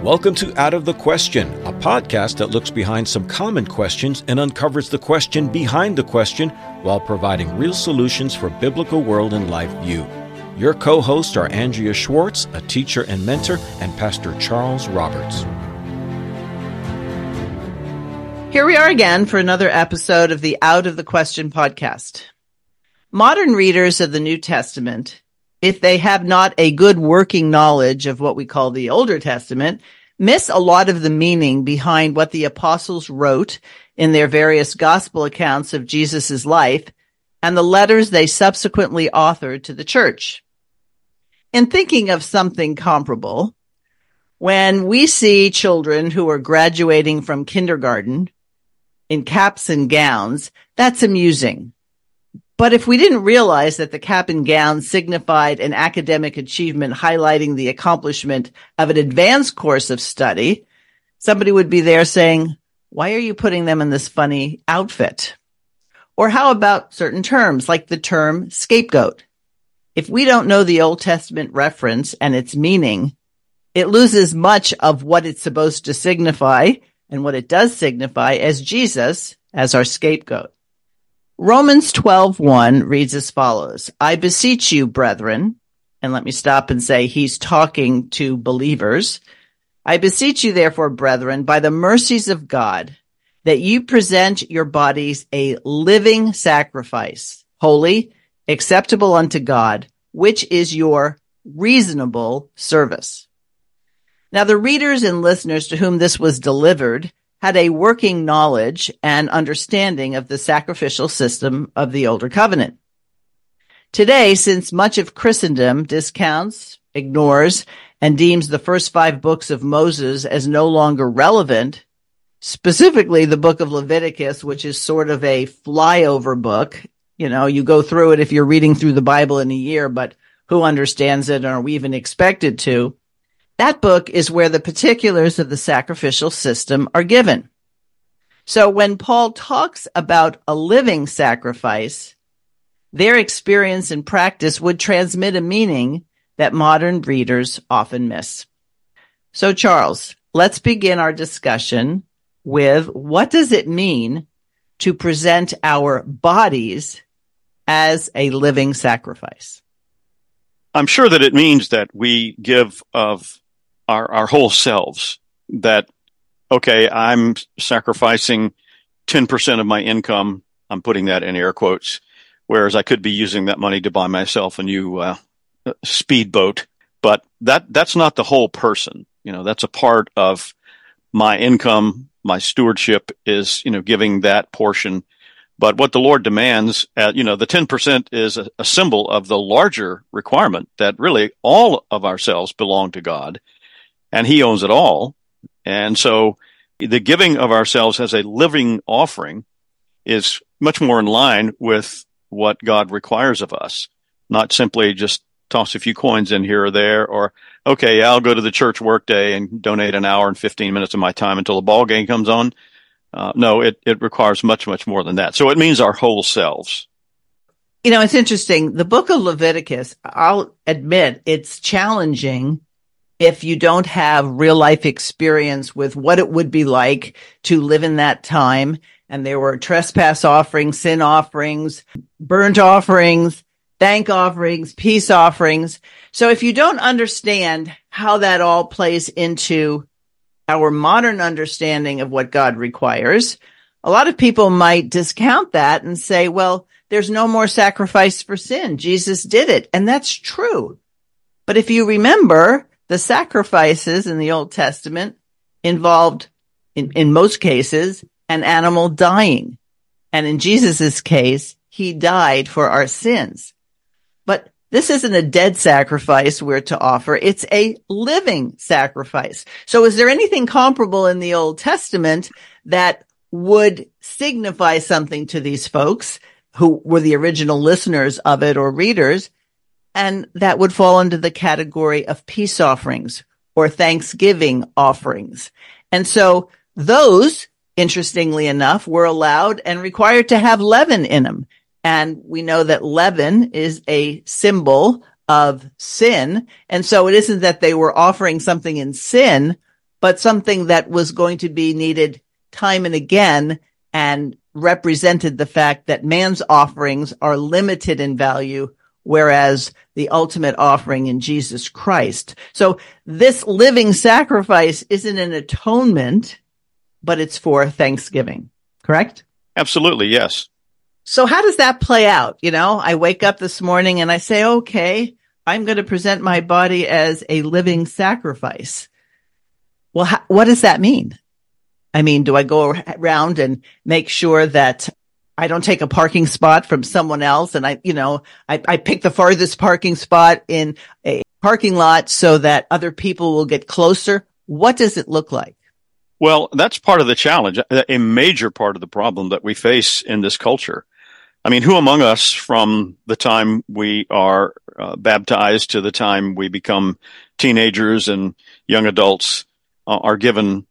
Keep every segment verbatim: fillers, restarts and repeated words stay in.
Welcome to Out of the Question, a podcast that looks behind some common questions and uncovers the question behind the question while providing real solutions for biblical world and life view. Your co-hosts are Andrea Schwartz, a teacher and mentor, and Pastor Charles Roberts. Here we are again for another episode of the Out of the Question podcast. Modern readers of the New Testament, if they have not a good working knowledge of what we call the Older Testament, miss a lot of the meaning behind what the apostles wrote in their various gospel accounts of Jesus' life and the letters they subsequently authored to the church. In thinking of something comparable, when we see children who are graduating from kindergarten in caps and gowns, that's amusing. But if we didn't realize that the cap and gown signified an academic achievement highlighting the accomplishment of an advanced course of study, somebody would be there saying, why are you putting them in this funny outfit? Or how about certain terms like the term scapegoat? If we don't know the Old Testament reference and its meaning, it loses much of what it's supposed to signify and what it does signify as Jesus as our scapegoat. Romans twelve one reads as follows, I beseech you, brethren, and let me stop and say he's talking to believers. I beseech you, therefore, brethren, by the mercies of God, that you present your bodies a living sacrifice, holy, acceptable unto God, which is your reasonable service. Now, the readers and listeners to whom this was delivered had a working knowledge and understanding of the sacrificial system of the Older Covenant. Today, since much of Christendom discounts, ignores, and deems the first five books of Moses as no longer relevant, specifically the book of Leviticus, which is sort of a flyover book, you know, you go through it if you're reading through the Bible in a year, but who understands it, or are we even expected to? That book is where the particulars of the sacrificial system are given. So when Paul talks about a living sacrifice, their experience and practice would transmit a meaning that modern readers often miss. So Charles, let's begin our discussion with what does it mean to present our bodies as a living sacrifice? I'm sure that it means that we give of our, our whole selves, that, okay, I'm sacrificing ten percent of my income. I'm putting that in air quotes, whereas I could be using that money to buy myself a new uh, speedboat. But that that's not the whole person. You know, that's a part of my income. My stewardship is, you know, giving that portion. But what the Lord demands, uh, you know, the ten percent is a, a symbol of the larger requirement that really all of ourselves belong to God, and He owns it all. And so the giving of ourselves as a living offering is much more in line with what God requires of us, not simply just toss a few coins in here or there, or, okay, I'll go to the church workday and donate an hour and fifteen minutes of my time until the ball game comes on. Uh, no, it, it requires much, much more than that. So it means our whole selves. You know, it's interesting. The book of Leviticus, I'll admit, it's challenging if you don't have real life experience with what it would be like to live in that time. And there were trespass offerings, sin offerings, burnt offerings, thank offerings, peace offerings. So if you don't understand how that all plays into our modern understanding of what God requires, a lot of people might discount that and say, well, there's no more sacrifice for sin. Jesus did it. And that's true. But if you remember, the sacrifices in the Old Testament involved, in, in most cases, an animal dying. And in Jesus's case, He died for our sins. But this isn't a dead sacrifice we're to offer. It's a living sacrifice. So is there anything comparable in the Old Testament that would signify something to these folks who were the original listeners of it or readers, and that would fall into the category of peace offerings or thanksgiving offerings? And so those, interestingly enough, were allowed and required to have leaven in them. And we know that leaven is a symbol of sin. And so it isn't that they were offering something in sin, but something that was going to be needed time and again and represented the fact that man's offerings are limited in value, whereas the ultimate offering in Jesus Christ. So this living sacrifice isn't an atonement, but it's for thanksgiving, correct? Absolutely, yes. So how does that play out? You know, I wake up this morning and I say, okay, I'm going to present my body as a living sacrifice. Well, how, what does that mean? I mean, do I go around and make sure that I don't take a parking spot from someone else? And I, you know, I, I pick the farthest parking spot in a parking lot so that other people will get closer. What does it look like? Well, that's part of the challenge, a major part of the problem that we face in this culture. I mean, who among us from the time we are uh, baptized to the time we become teenagers and young adults uh, are given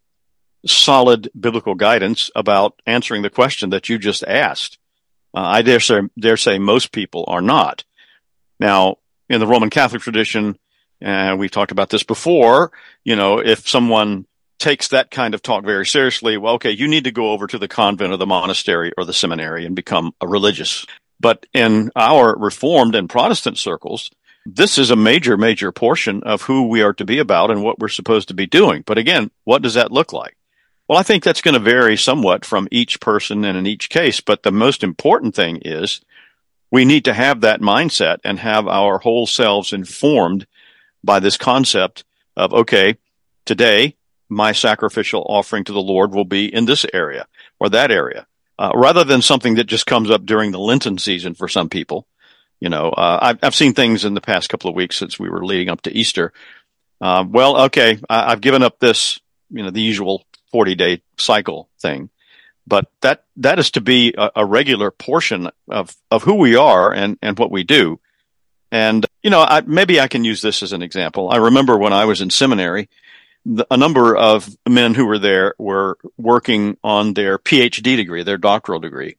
solid biblical guidance about answering the question that you just asked? Uh, I dare say, dare say most people are not. Now, in the Roman Catholic tradition, and uh, we've talked about this before, you know, if someone takes that kind of talk very seriously, well, okay, you need to go over to the convent or the monastery or the seminary and become a religious. But in our Reformed and Protestant circles, this is a major, major portion of who we are to be about and what we're supposed to be doing. But again, what does that look like? Well, I think that's going to vary somewhat from each person and in each case. But the most important thing is we need to have that mindset and have our whole selves informed by this concept of, okay, today, my sacrificial offering to the Lord will be in this area or that area, uh, rather than something that just comes up during the Lenten season for some people. You know, uh, I've, I've seen things in the past couple of weeks since we were leading up to Easter. Uh, well, okay, I, I've given up this, you know, the usual forty day cycle thing, but that, that is to be a, a regular portion of, of who we are and, and what we do. And, you know, I, maybe I can use this as an example. I remember when I was in seminary, the, a number of men who were there were working on their P H D degree, their doctoral degree.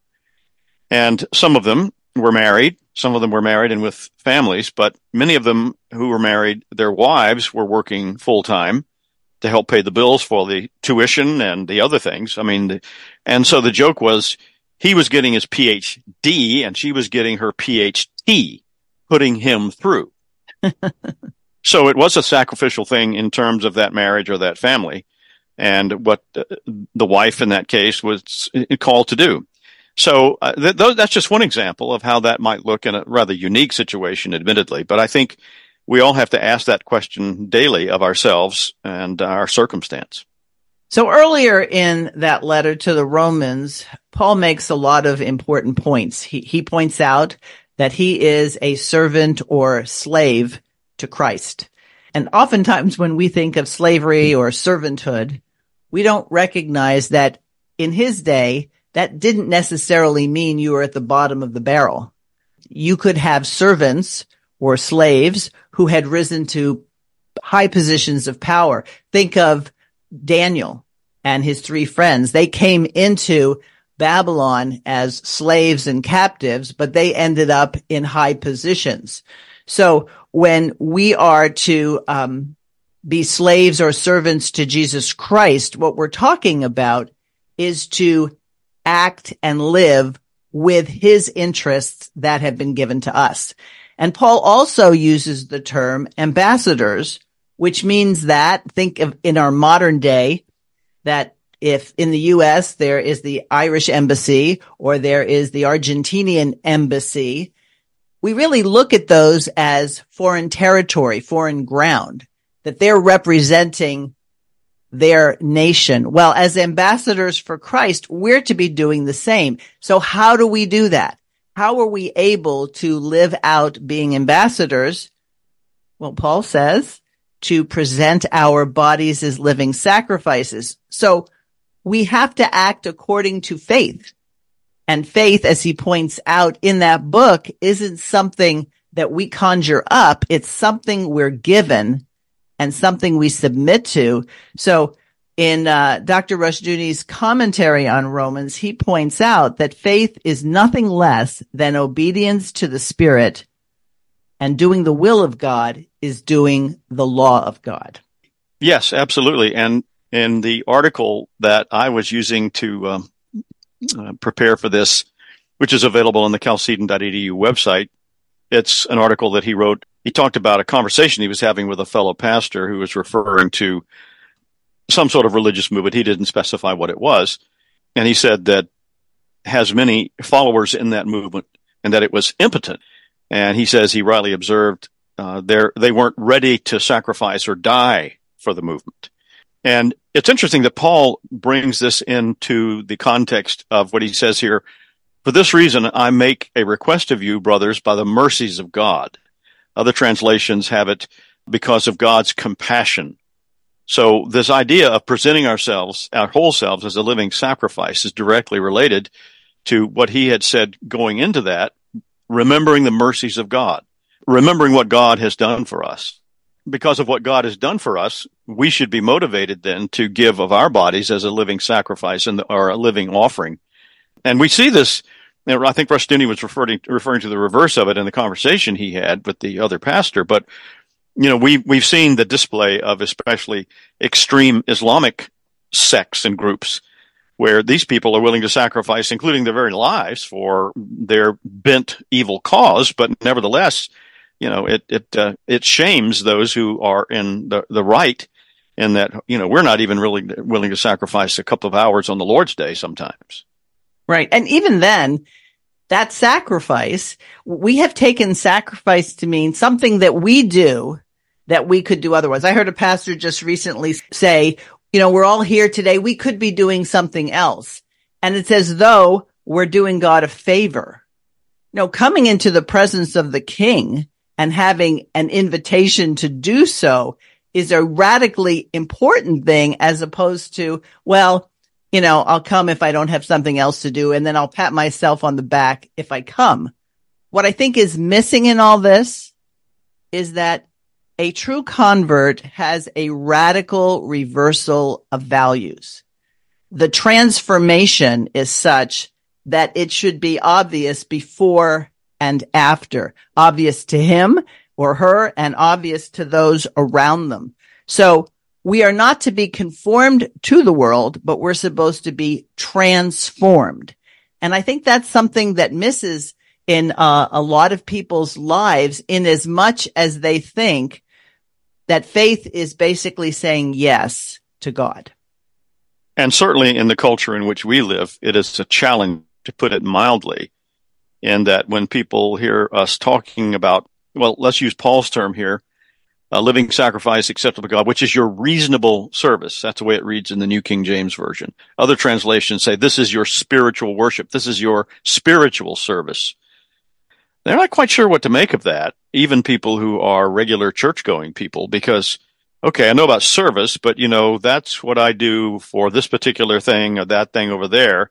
And some of them were married. Some of them were married and with families, but many of them who were married, their wives were working full time to help pay the bills for the tuition and the other things. I mean, and so the joke was he was getting his P H D and she was getting her P H T, putting him through. So it was a sacrificial thing in terms of that marriage or that family and what the wife in that case was called to do. So uh, th- th- that's just one example of how that might look in a rather unique situation, admittedly. But I think we all have to ask that question daily of ourselves and our circumstance. So earlier in that letter to the Romans, Paul makes a lot of important points. He, he points out that he is a servant or slave to Christ. And oftentimes when we think of slavery or servanthood, we don't recognize that in his day, that didn't necessarily mean you were at the bottom of the barrel. You could have servants or slaves who had risen to high positions of power. Think of Daniel and his three friends. They came into Babylon as slaves and captives, but they ended up in high positions. So when we are to um, be slaves or servants to Jesus Christ, what we're talking about is to act and live with his interests that have been given to us. And Paul also uses the term ambassadors, which means that, think of in our modern day, that if in the U S there is the Irish embassy or there is the Argentinian embassy, we really look at those as foreign territory, foreign ground, that they're representing their nation. Well, as ambassadors for Christ, we're to be doing the same. So how do we do that? How are we able to live out being ambassadors? Well, Paul says to present our bodies as living sacrifices. So we have to act according to faith. And faith, as he points out in that book, isn't something that we conjure up. It's something we're given and something we submit to. So in uh, Doctor Rushdoony's commentary on Romans, he points out that faith is nothing less than obedience to the Spirit, and doing the will of God is doing the law of God. Yes, absolutely. And In the article that I was using to um, uh, prepare for this, which is available on the chalcedon dot e d u website, it's an article that he wrote. He talked about a conversation he was having with a fellow pastor who was referring to some sort of religious movement. He didn't specify what it was. And he said that has many followers in that movement and that it was impotent. And he says he rightly observed uh, they weren't ready to sacrifice or die for the movement. And it's interesting that Paul brings this into the context of what he says here. For this reason, I make a request of you, brothers, by the mercies of God. Other translations have it because of God's compassion. So this idea of presenting ourselves, our whole selves, as a living sacrifice is directly related to what he had said going into that, remembering the mercies of God, remembering what God has done for us. Because of what God has done for us, we should be motivated then to give of our bodies as a living sacrifice and or a living offering. And we see this, you know, I think Rushdoony was referring, referring to the reverse of it in the conversation he had with the other pastor. But, you know, we, we've seen the display of especially extreme Islamic sects and groups where these people are willing to sacrifice, including their very lives, for their bent evil cause. But nevertheless, you know, it, it, uh, it shames those who are in the, the right in that, you know, we're not even really willing to sacrifice a couple of hours on the Lord's Day sometimes. Right. And even then, that sacrifice, we have taken sacrifice to mean something that we do that we could do otherwise. I heard a pastor just recently say, you know, we're all here today. We could be doing something else. And it's as though we're doing God a favor. You know, coming into the presence of the King and having an invitation to do so is a radically important thing, as opposed to, well, you know, I'll come if I don't have something else to do, and then I'll pat myself on the back if I come. What I think is missing in all this is that a true convert has a radical reversal of values. The transformation is such that it should be obvious before and after, obvious to him or her and obvious to those around them. So we are not to be conformed to the world, but we're supposed to be transformed. And I think that's something that misses in uh, a lot of people's lives, in as much as they think that faith is basically saying yes to God. And certainly in the culture in which we live, it is a challenge, to put it mildly, in that when people hear us talking about, well, let's use Paul's term here, a living sacrifice acceptable to God, which is your reasonable service. That's the way it reads in the New King James Version. Other translations say this is your spiritual worship. This is your spiritual service. They're not quite sure what to make of that, even people who are regular church-going people, because, okay, I know about service, but, you know, that's what I do for this particular thing or that thing over there.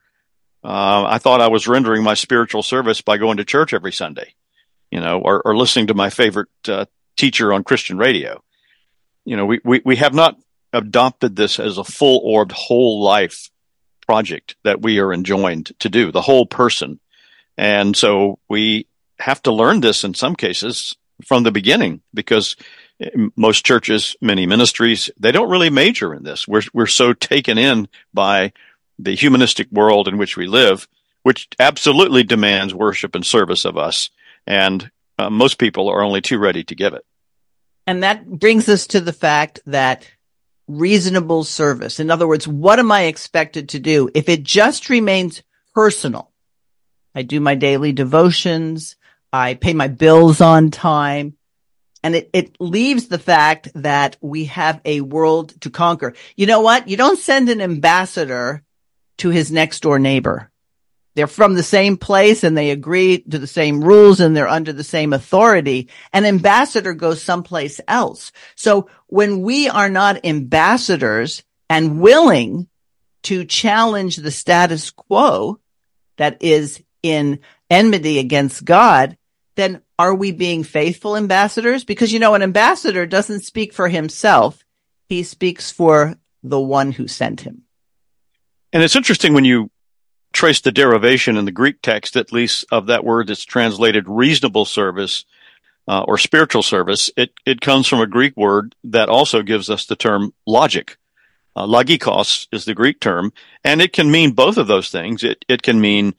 Uh, I thought I was rendering my spiritual service by going to church every Sunday, you know, or, or listening to my favorite uh, teacher on Christian radio. You know, we, we, we have not adopted this as a full-orbed whole life project that we are enjoined to do, the whole person. And so we have to learn this in some cases from the beginning, because most churches, many ministries, they don't really major in this. We're, we're so taken in by the humanistic world in which we live, which absolutely demands worship and service of us. And uh, most people are only too ready to give it. And that brings us to the fact that reasonable service, in other words, what am I expected to do? If it just remains personal, I do my daily devotions, I pay my bills on time, and it, it leaves the fact that we have a world to conquer. You know what? You don't send an ambassador to his next door neighbor. They're from the same place and they agree to the same rules and they're under the same authority. An ambassador goes someplace else. So when we are not ambassadors and willing to challenge the status quo that is in enmity against God, then are we being faithful ambassadors? Because, you know, an ambassador doesn't speak for himself. He speaks for the one who sent him. And it's interesting when you trace the derivation in the Greek text, at least, of that word that's translated reasonable service uh, or spiritual service. It, it comes from a Greek word that also gives us the term logic. Uh, logikos is the Greek term, and it can mean both of those things. It it can mean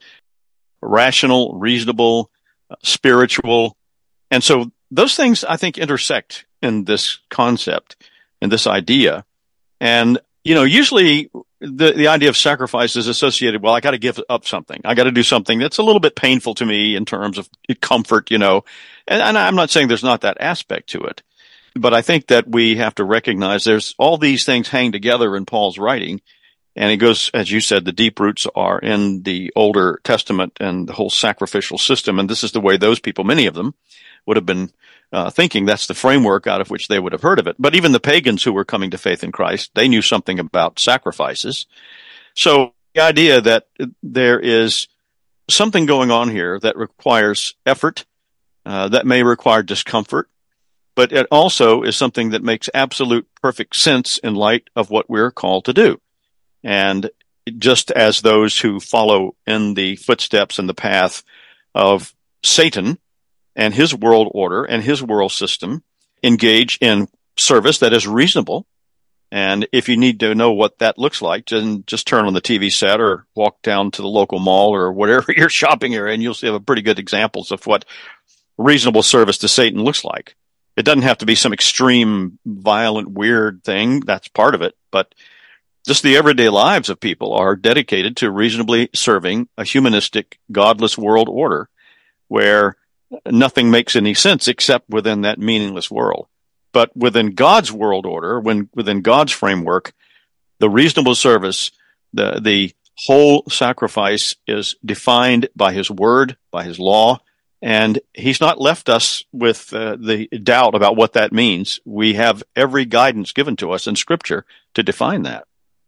rational, reasonable, uh, spiritual, and so those things I think intersect in this concept, in this idea. And you know, usually the the idea of sacrifice is associated. Well, I got to give up something. I got to do something that's a little bit painful to me in terms of comfort, you know. And, and I'm not saying there's not that aspect to it. But I think that we have to recognize there's all these things hang together in Paul's writing. And it goes, as you said, the deep roots are in the Older Testament and the whole sacrificial system. And this is the way those people, many of them, would have been uh, thinking. That's the framework out of which they would have heard of it. But even the pagans who were coming to faith in Christ, they knew something about sacrifices. So the idea that there is something going on here that requires effort, uh, that may require discomfort, but it also is something that makes absolute perfect sense in light of what we're called to do. And just as those who follow in the footsteps and the path of Satan and his world order and his world system engage in service that is reasonable. And if you need to know what that looks like, then just turn on the T V set or walk down to the local mall or whatever your shopping area, and you'll see pretty good examples of what reasonable service to Satan looks like. It doesn't have to be some extreme, violent, weird thing. That's part of it. But just the everyday lives of people are dedicated to reasonably serving a humanistic, godless world order where nothing makes any sense except within that meaningless world. But within God's world order, when within God's framework, the reasonable service, the, the whole sacrifice is defined by his word, by his law. And he's not left us with uh, the doubt about what that means. We have every guidance given to us in Scripture to define that.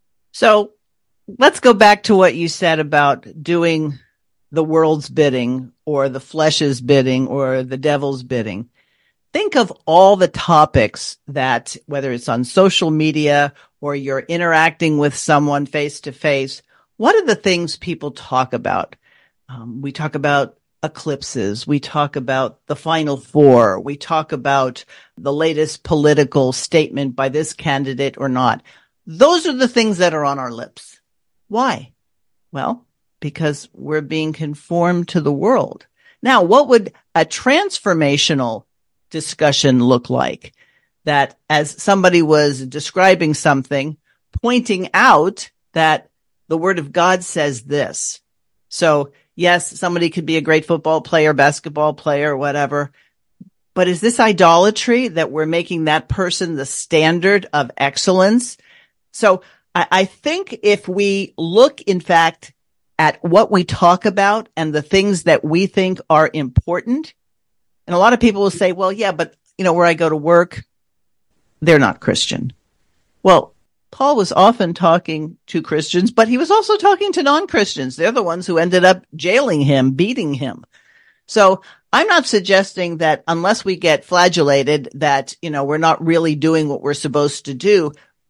So let's go back to what you said about doing the world's bidding or the flesh's bidding or the devil's bidding. Think of all the topics that, whether it's on social media or you're interacting with someone face to face, what are the things people talk about? Um, we talk about eclipses. We talk about the Final Four. We talk about the latest political statement by this candidate or not. Those are the things that are on our lips. Why? Well, because we're being conformed to the world. Now, what would a transformational discussion look like? That as somebody was describing something, pointing out that the Word of God says this. So yes, somebody could be a great football player, basketball player, whatever. But is this idolatry that we're making that person the standard of excellence? So I, I think if we look, in fact, at what we talk about and the things that we think are important, and a lot of people will say, well, yeah, but, you know, where I go to work, they're not Christian. Well, Paul was often talking to Christians, but he was also talking to non-Christians. They're the ones who ended up jailing him, beating him. So I'm not suggesting that unless we get flagellated that, you know, we're not really doing what we're supposed to do.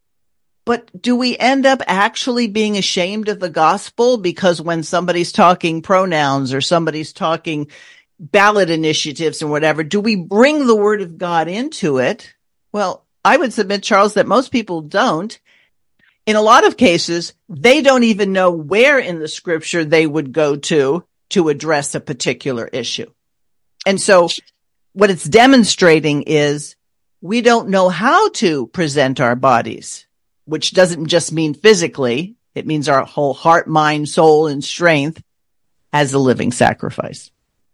But do we end up actually being ashamed of the gospel because when somebody's talking pronouns or somebody's talking ballot initiatives and whatever, do we bring the word of God into it? Well, I would submit, Charles, that most people don't. In a lot of cases, they don't even know where in the scripture they would go to to address a particular issue. And so what it's demonstrating is we don't know how to present our bodies, which doesn't just mean physically. It means our whole heart, mind, soul, and strength as a living sacrifice.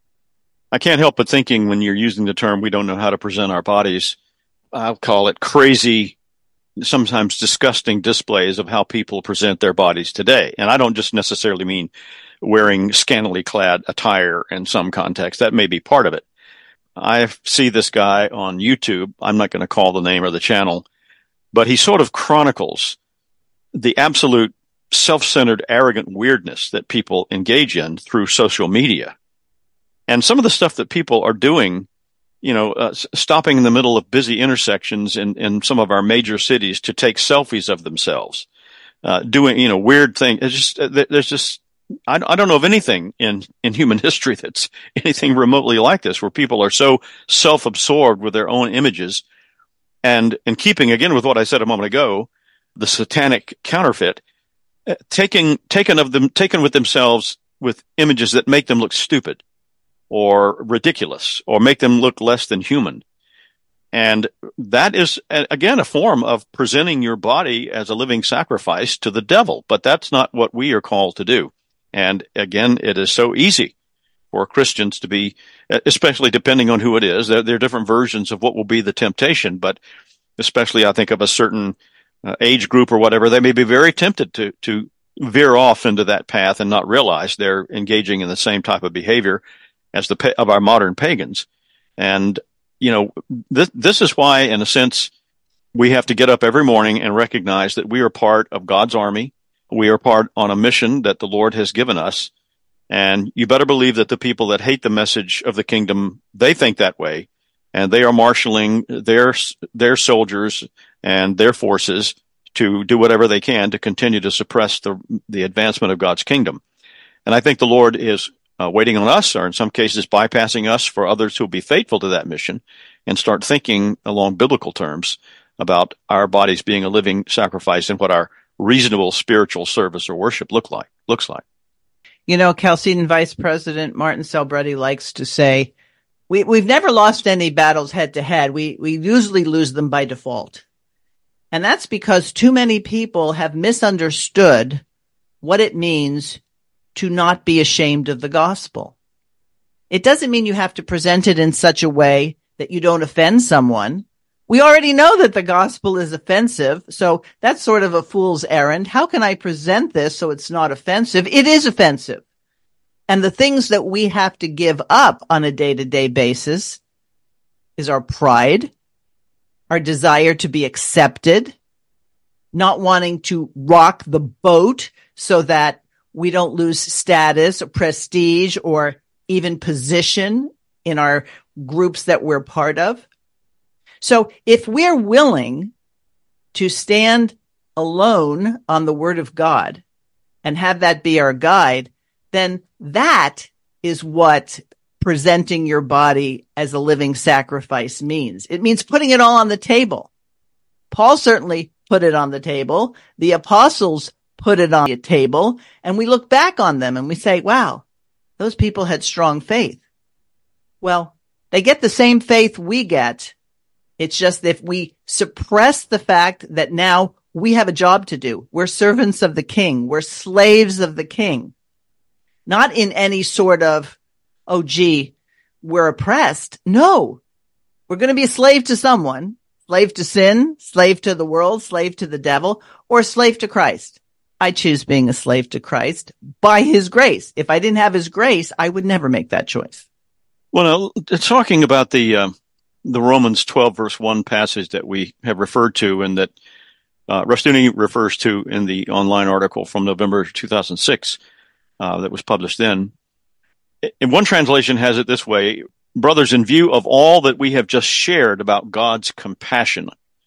I can't help but thinking when you're using the term, we don't know how to present our bodies, I'll call it crazy, sometimes disgusting displays of how people present their bodies today. And I don't just necessarily mean wearing scantily clad attire in some context. That may be part of it. I see this guy on YouTube. I'm not going to call the name of the channel, but he sort of chronicles the absolute self-centered, arrogant weirdness that people engage in through social media. And some of the stuff that people are doing, you know, uh, stopping in the middle of busy intersections in, in some of our major cities to take selfies of themselves, uh, doing, you know, weird things. It's just, uh, there's just, I, I don't know of anything in, in human history that's anything remotely like this, where people are so self-absorbed with their own images. And in keeping, again, with what I said a moment ago, the satanic counterfeit, taking taken of them taken with themselves with images that make them look stupid or ridiculous or make them look less than human. And that is, again, a form of presenting your body as a living sacrifice to the devil. But that's not what we are called to do. And again, it is so easy for Christians to be, especially depending on who it is. There, there are different versions of what will be the temptation, but especially I think of a certain uh, age group or whatever, they may be very tempted to, to veer off into that path and not realize they're engaging in the same type of behavior as the of our modern pagans. And you know, this, this is why, in a sense, we have to get up every morning and recognize that we are part of God's army. We are part on a mission that the Lord has given us. And you better believe that the people that hate the message of the kingdom, they think that way. And they are marshaling their, their soldiers and their forces to do whatever they can to continue to suppress the, the advancement of God's kingdom. And I think the Lord is Uh, waiting on us, or in some cases bypassing us, for others who will be faithful to that mission and start thinking along biblical terms about our bodies being a living sacrifice and what our reasonable spiritual service or worship look like looks like. You know, Chalcedon Vice President Martin Selbrede likes to say, we, we've never lost any battles head to head. We, we usually lose them by default. And that's because too many people have misunderstood what it means to not be ashamed of the gospel. It doesn't mean you have to present it in such a way that you don't offend someone. We already know that the gospel is offensive, so that's sort of a fool's errand. How can I present this so it's not offensive? It is offensive. And the things that we have to give up on a day-to-day basis is our pride, our desire to be accepted, not wanting to rock the boat so that we don't lose status, prestige, or even position in our groups that we're part of. So if we're willing to stand alone on the Word of God and have that be our guide, then that is what presenting your body as a living sacrifice means. It means putting it all on the table. Paul certainly put it on the table. The apostles put it on the table, and we look back on them and we say, wow, those people had strong faith. Well, they get the same faith we get. It's just if we suppress the fact that now we have a job to do. We're servants of the king. We're slaves of the king. Not in any sort of, oh, gee, we're oppressed. No, we're going to be a slave to someone, slave to sin, slave to the world, slave to the devil, or slave to Christ. I choose being a slave to Christ by his grace. If I didn't have his grace, I would never make that choice. Well, now, talking about the uh, the Romans twelve verse one passage that we have referred to and that uh, Rushdoony refers to in the online article from November two thousand six uh, that was published then. In one translation has it this way: brothers, in view of all that we have just shared about God's compassion,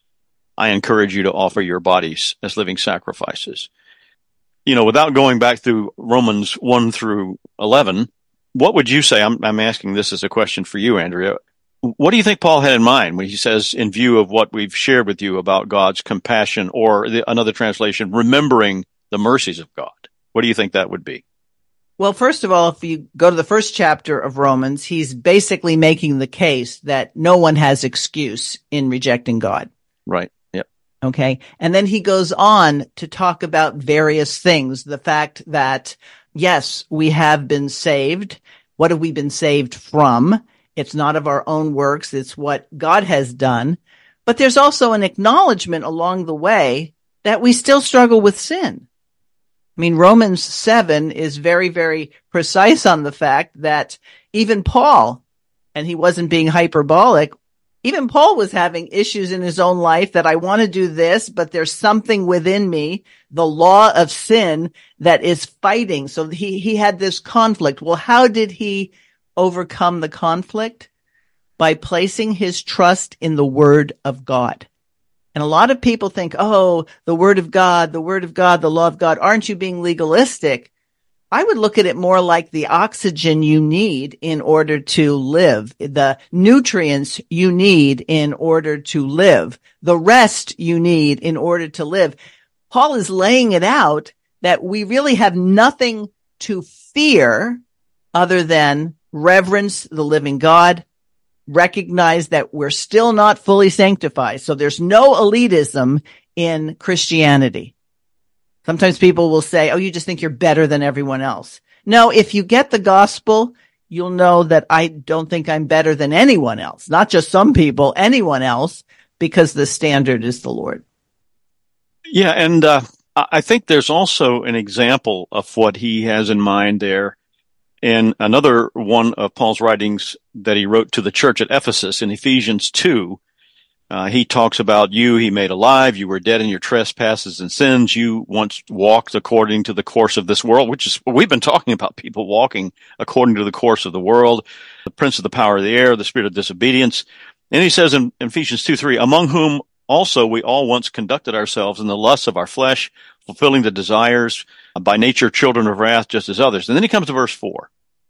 I encourage you to offer your bodies as living sacrifices. You know, without going back through Romans one through eleven, what would you say? I'm, I'm asking this as a question for you, Andrea. What do you think Paul had in mind when he says, in view of what we've shared with you about God's compassion, or the, another translation, remembering the mercies of God? What do you think that would be? Well, first of all, if you go to the first chapter of Romans, he's basically making the case that no one has excuse in rejecting God. Right. Yep. Okay. And then he goes on to talk about various things. The fact that, yes, we have been saved. What have we been saved from? It's not of our own works. It's what God has done. But there's also an acknowledgement along the way that we still struggle with sin. I mean, Romans seven is very, very precise on the fact that even Paul, and he wasn't being hyperbolic, even Paul was having issues in his own life that I want to do this, but there's something within me, the law of sin, that is fighting. So he, he had this conflict. Well, how did he overcome the conflict? By placing his trust in the Word of God. And a lot of people think, oh, the Word of God, the Word of God, the law of God. Aren't you being legalistic? I would look at it more like the oxygen you need in order to live, the nutrients you need in order to live, the rest you need in order to live. Paul is laying it out that we really have nothing to fear other than reverence the living God, recognize that we're still not fully sanctified. So there's no elitism in Christianity. Sometimes people will say, oh, you just think you're better than everyone else. No, if you get the gospel, you'll know that I don't think I'm better than anyone else, not just some people, anyone else, because the standard is the Lord. Yeah, and uh, I think there's also an example of what he has in mind there in another one of Paul's writings that he wrote to the church at Ephesus in Ephesians two. Uh, he talks about you he made alive. You were dead in your trespasses and sins. You once walked according to the course of this world, which is what we've been talking about, people walking according to the course of the world, the prince of the power of the air, the spirit of disobedience. And he says in Ephesians two three, among whom also we all once conducted ourselves in the lusts of our flesh, fulfilling the desires, by nature children of wrath, just as others. And then he comes to verse four.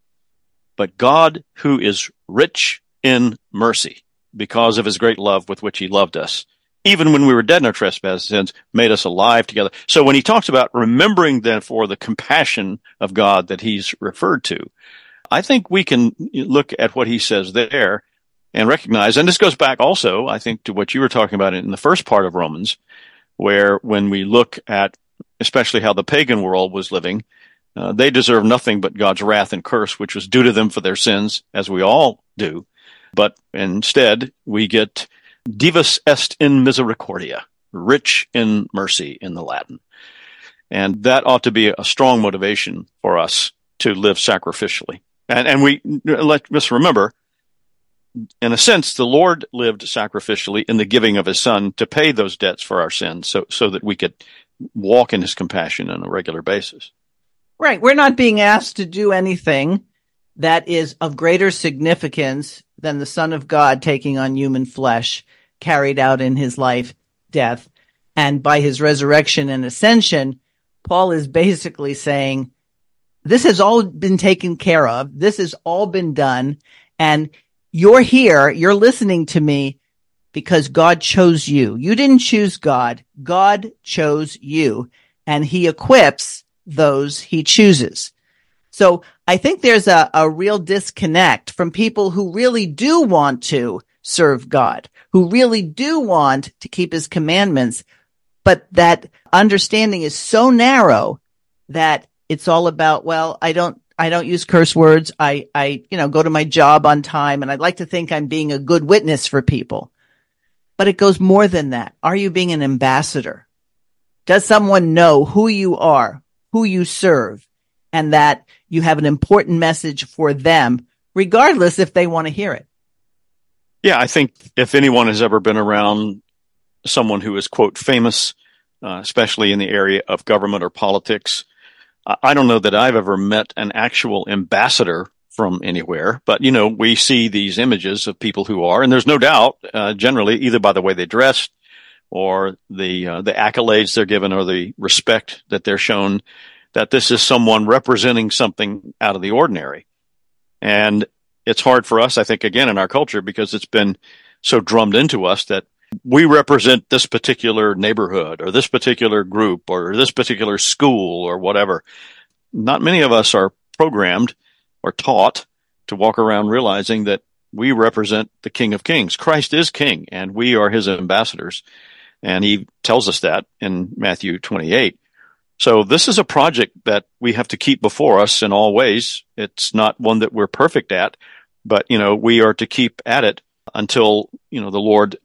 But God, who is rich in mercy, because of his great love with which he loved us, even when we were dead in our trespasses and sins, made us alive together. So when he talks about remembering, therefore, the compassion of God that he's referred to, I think we can look at what he says there and recognize, and this goes back also, I think, to what you were talking about in the first part of Romans, where when we look at especially how the pagan world was living, uh, they deserve nothing but God's wrath and curse, which was due to them for their sins, as we all do. But instead, we get divus est in misericordia, rich in mercy in the Latin. And that ought to be a strong motivation for us to live sacrificially. And, and we, let, let's remember, in a sense, the Lord lived sacrificially in the giving of his son to pay those debts for our sins so, so that we could walk in his compassion on a regular basis. Right. We're not being asked to do anything that is of greater significance than the Son of God taking on human flesh, carried out in his life, death, and by his resurrection and ascension. Paul is basically saying, this has all been taken care of. This has all been done. And you're here, you're listening to me because God chose you. You didn't choose God. God chose you, and he equips those he chooses. So I think there's a, a real disconnect from people who really do want to serve God, who really do want to keep his commandments, but that understanding is so narrow that it's all about, well, I don't, I don't use curse words. I, I, you know, go to my job on time, and I'd like to think I'm being a good witness for people. But it goes more than that. Are you being an ambassador? Does someone know who you are, who you serve, and that you have an important message for them, regardless if they want to hear it? Yeah, I think if anyone has ever been around someone who is, quote, famous, uh, especially in the area of government or politics, I don't know that I've ever met an actual ambassador from anywhere, but, you know, we see these images of people who are, and there's no doubt, uh, generally, either by the way they dress or the, uh, the accolades they're given or the respect that they're shown, that this is someone representing something out of the ordinary. And it's hard for us, I think, again, in our culture, because it's been so drummed into us that we represent this particular neighborhood or this particular group or this particular school or whatever. Not many of us are programmed or taught to walk around realizing that we represent the King of Kings. Christ is King, and we are his ambassadors. And he tells us that in Matthew twenty-eight. So this is a project that we have to keep before us in all ways. It's not one that we're perfect at, but, you know, we are to keep at it until, you know, the Lord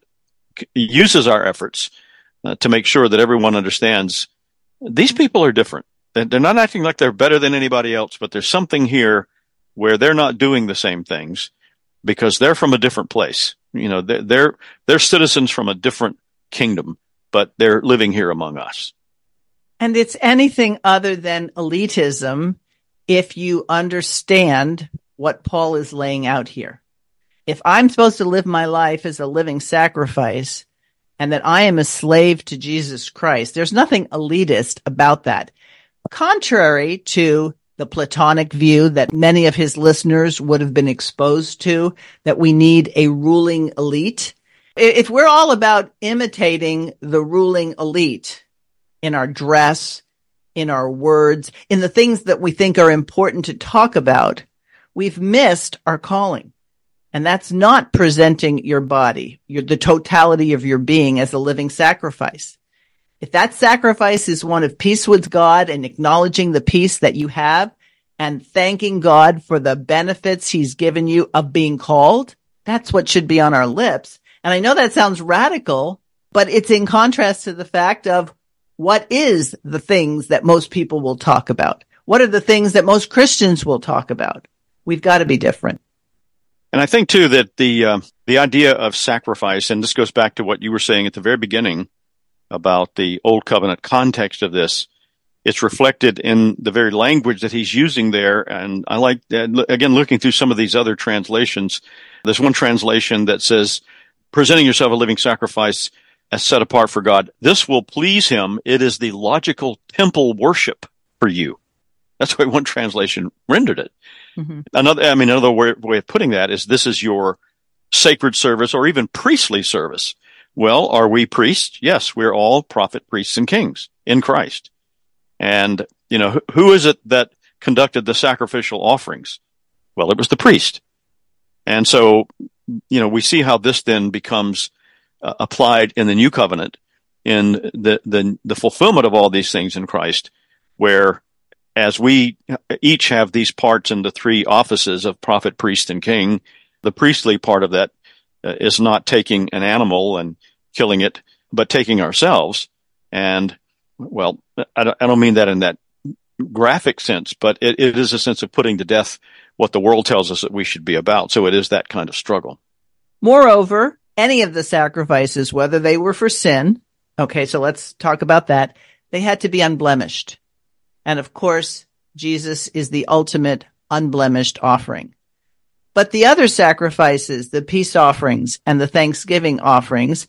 uses our efforts uh, to make sure that everyone understands these people are different. They're not acting like they're better than anybody else, but there's something here where they're not doing the same things because they're from a different place. You know, they're, they're, they're citizens from a different kingdom, but they're living here among us. And it's anything other than elitism if you understand what Paul is laying out here. If I'm supposed to live my life as a living sacrifice and that I am a slave to Jesus Christ, there's nothing elitist about that. Contrary to the Platonic view that many of his listeners would have been exposed to, that we need a ruling elite. If we're all about imitating the ruling elite in our dress, in our words, in the things that we think are important to talk about, we've missed our calling. And that's not presenting your body, your, the totality of your being as a living sacrifice. If that sacrifice is one of peace with God and acknowledging the peace that you have and thanking God for the benefits he's given you of being called, that's what should be on our lips. And I know that sounds radical, but it's in contrast to the fact of what is the things that most people will talk about? What are the things that most Christians will talk about? We've got to be different. And I think, too, that the uh, the idea of sacrifice, and this goes back to what you were saying at the very beginning about the Old Covenant context of this, it's reflected in the very language that he's using there. And I like, uh, again, looking through some of these other translations, there's one translation that says, presenting yourself a living sacrifice as set apart for God. This will please him. It is the logical temple worship for you. That's the way one translation rendered it. Mm-hmm. Another, I mean, another way, way of putting that is this is your sacred service or even priestly service. Well, are we priests? Yes, we're all prophet, priests, and kings in Christ. And, you know, who, who is it that conducted the sacrificial offerings? Well, it was the priest. And so, you know, we see how this then becomes uh, applied in the new covenant in the, the, the fulfillment of all these things in Christ, where as we each have these parts in the three offices of prophet, priest, and king, the priestly part of that uh, is not taking an animal and killing it, but taking ourselves. And, well, I don't, I don't mean that in that graphic sense, but it, it is a sense of putting to death what the world tells us that we should be about. So it is that kind of struggle. Moreover, any of the sacrifices, whether they were for sin, okay, so let's talk about that, they had to be unblemished. And of course, Jesus is the ultimate unblemished offering. But the other sacrifices, the peace offerings and the thanksgiving offerings,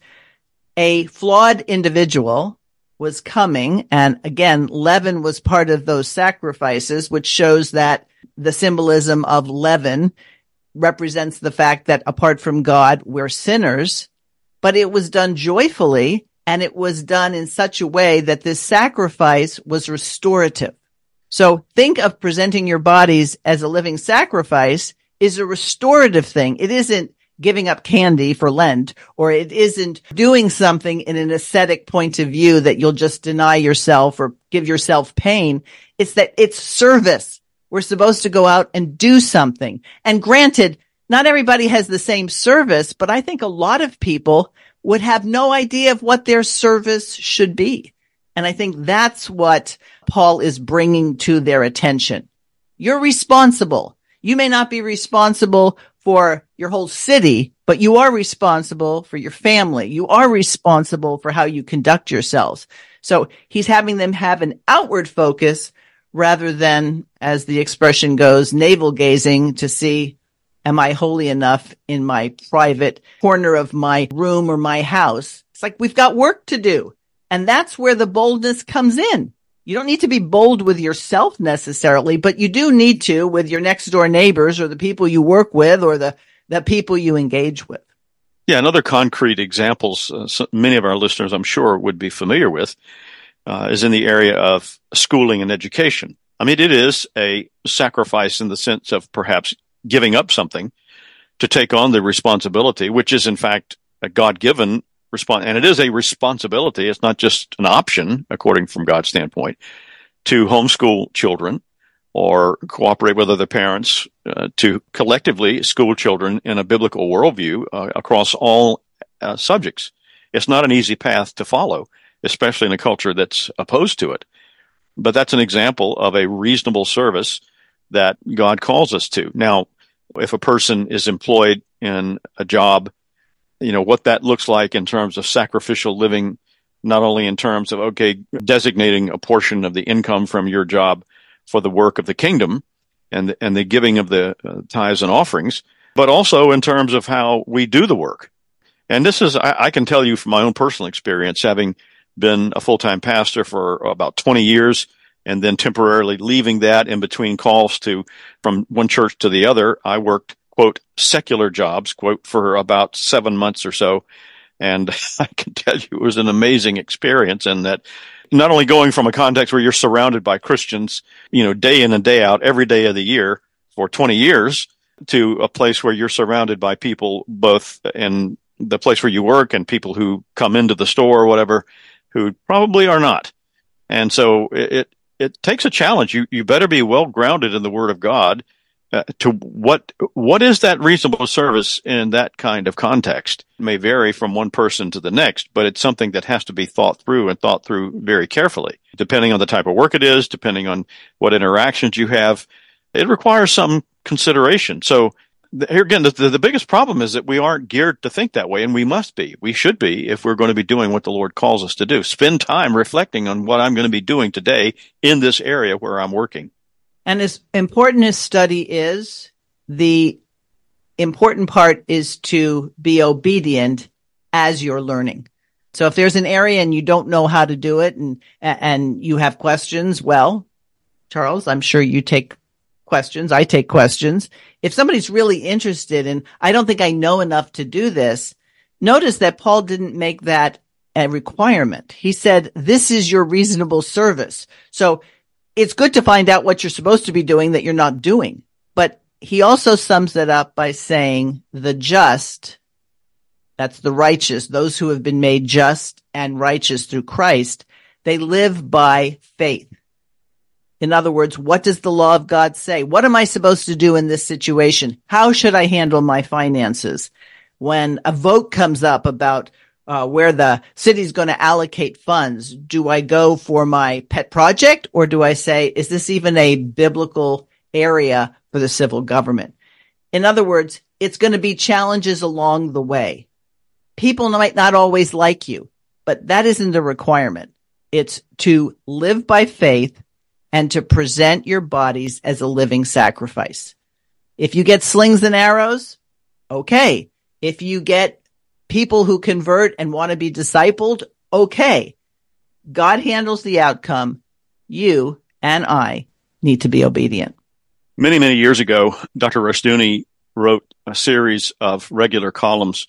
a flawed individual was coming. And again, leaven was part of those sacrifices, which shows that the symbolism of leaven represents the fact that apart from God, we're sinners. But it was done joyfully. And it was done in such a way that this sacrifice was restorative. So think of presenting your bodies as a living sacrifice is a restorative thing. It isn't giving up candy for Lent, or it isn't doing something in an ascetic point of view that you'll just deny yourself or give yourself pain. It's that it's service. We're supposed to go out and do something. And granted, not everybody has the same service, but I think a lot of people would have no idea of what their service should be. And I think that's what Paul is bringing to their attention. You're responsible. You may not be responsible for your whole city, but you are responsible for your family. You are responsible for how you conduct yourselves. So he's having them have an outward focus rather than, as the expression goes, navel gazing to see, am I holy enough in my private corner of my room or my house? It's like we've got work to do. And that's where the boldness comes in. You don't need to be bold with yourself necessarily, but you do need to with your next door neighbors or the people you work with or the, the people you engage with. Yeah, and other concrete examples, uh, so many of our listeners, I'm sure, would be familiar with, uh, is in the area of schooling and education. I mean, it is a sacrifice in the sense of perhaps giving up something to take on the responsibility, which is in fact a God-given response. And it is a responsibility. It's not just an option, according from God's standpoint, to homeschool children or cooperate with other parents uh, to collectively school children in a biblical worldview uh, across all uh, subjects. It's not an easy path to follow, especially in a culture that's opposed to it. But that's an example of a reasonable service that God calls us to. Now, if a person is employed in a job, you know, what that looks like in terms of sacrificial living, not only in terms of, okay, designating a portion of the income from your job for the work of the kingdom and the, and the giving of the uh, tithes and offerings, but also in terms of how we do the work. And this is, I, I can tell you from my own personal experience, having been a full-time pastor for about twenty years and then temporarily leaving that in between calls to from one church to the other. I worked, quote, secular jobs, quote, for about seven months or so. And I can tell you it was an amazing experience, and that not only going from a context where you're surrounded by Christians, you know, day in and day out, every day of the year for twenty years, to a place where you're surrounded by people both in the place where you work and people who come into the store or whatever, who probably are not. And so it, it, it takes a challenge. You, you better be well grounded in the Word of God. Uh, to what, what is that reasonable service in that kind of context? It may vary from one person to the next, but it's something that has to be thought through and thought through very carefully, depending on the type of work it is, depending on what interactions you have. It requires some consideration. So here again, the, the biggest problem is that we aren't geared to think that way, and we must be. We should be if we're going to be doing what the Lord calls us to do. Spend time reflecting on what I'm going to be doing today in this area where I'm working. And as important as study is, the important part is to be obedient as you're learning. So if there's an area and you don't know how to do it and and you have questions, well, Charles, I'm sure you take questions. I take questions. If somebody's really interested and I don't think I know enough to do this, notice that Paul didn't make that a requirement. He said, this is your reasonable service. So it's good to find out what you're supposed to be doing that you're not doing. But he also sums it up by saying the just, that's the righteous, those who have been made just and righteous through Christ, they live by faith. In other words, what does the law of God say? What am I supposed to do in this situation? How should I handle my finances? When a vote comes up about uh, where the city's going to allocate funds, do I go for my pet project, or do I say, is this even a biblical area for the civil government? In other words, it's going to be challenges along the way. People might not always like you, but that isn't a requirement. It's to live by faith and to present your bodies as a living sacrifice. If you get slings and arrows, okay. If you get people who convert and want to be discipled, okay. God handles the outcome. You and I need to be obedient. Many, many years ago, Doctor Rushdoony wrote a series of regular columns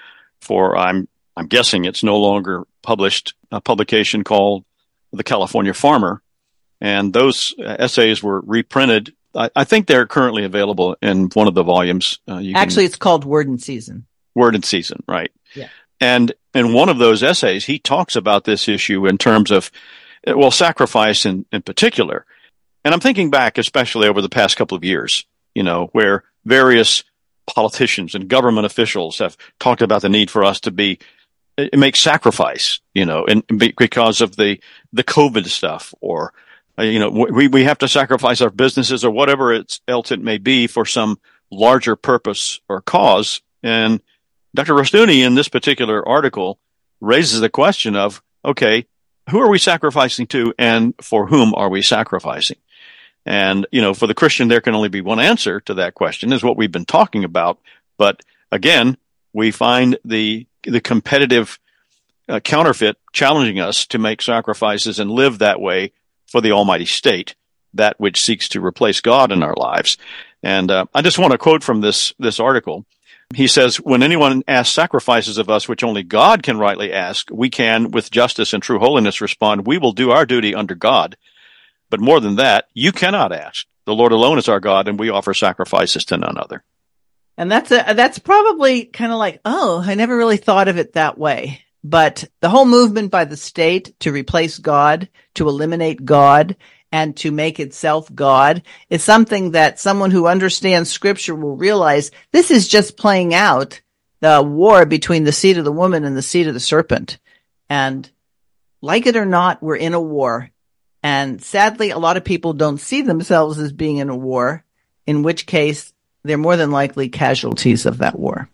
for, I'm I'm guessing it's no longer published, a publication called The California Farmer. And those essays were reprinted. I, I think they're currently available in one of the volumes. Uh, you Actually, can, it's called Word and Season. Word and Season, right. Yeah. And in one of those essays, he talks about this issue in terms of, well, sacrifice in, in particular. And I'm thinking back, especially over the past couple of years, you know, where various politicians and government officials have talked about the need for us to be, make sacrifice, you know, and because of the, the COVID stuff, or, you know, we, we have to sacrifice our businesses or whatever it's, else it may be for some larger purpose or cause. And Doctor Rushdoony in this particular article raises the question of, okay, who are we sacrificing to and for whom are we sacrificing? And, you know, for the Christian, there can only be one answer to that question, is what we've been talking about. But again, we find the, the competitive uh, counterfeit challenging us to make sacrifices and live that way for the almighty state, that which seeks to replace God in our lives. And uh, I just want to quote from this, this article. He says, when anyone asks sacrifices of us which only God can rightly ask, we can, with justice and true holiness, respond, we will do our duty under God. But more than that, you cannot ask. The Lord alone is our God, and we offer sacrifices to none other. And that's a, that's probably kind of like, oh, I never really thought of it that way. But the whole movement by the state to replace God, to eliminate God, and to make itself God is something that someone who understands Scripture will realize this is just playing out the war between the seed of the woman and the seed of the serpent. And like it or not, we're in a war. And sadly, a lot of people don't see themselves as being in a war, in which case they're more than likely casualties of that war.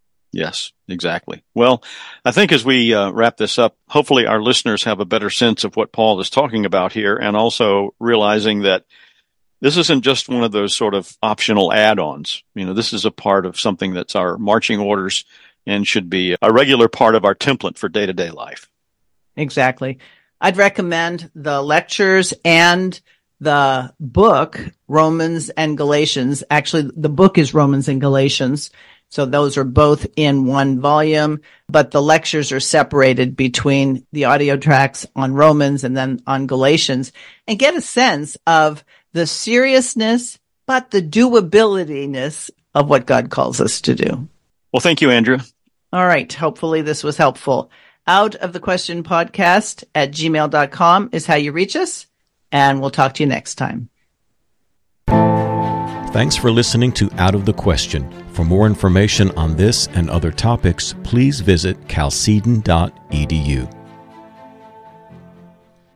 Yes, exactly. Well, I think as we uh, wrap this up, hopefully our listeners have a better sense of what Paul is talking about here, and also realizing that this isn't just one of those sort of optional add-ons. You know, this is a part of something that's our marching orders and should be a regular part of our template for day-to-day life. Exactly. I'd recommend the lectures and the book, Romans and Galatians. Actually, the book is Romans and Galatians. So those are both in one volume, but the lectures are separated between the audio tracks on Romans and then on Galatians, and get a sense of the seriousness, but the doability-ness of what God calls us to do. Well, thank you, Andrea. All right. Hopefully this was helpful. Out of the Question podcast at gmail dot com is how you reach us, and we'll talk to you next time. Thanks for listening to Out of the Question. For more information on this and other topics, please visit chalcedon dot e d u.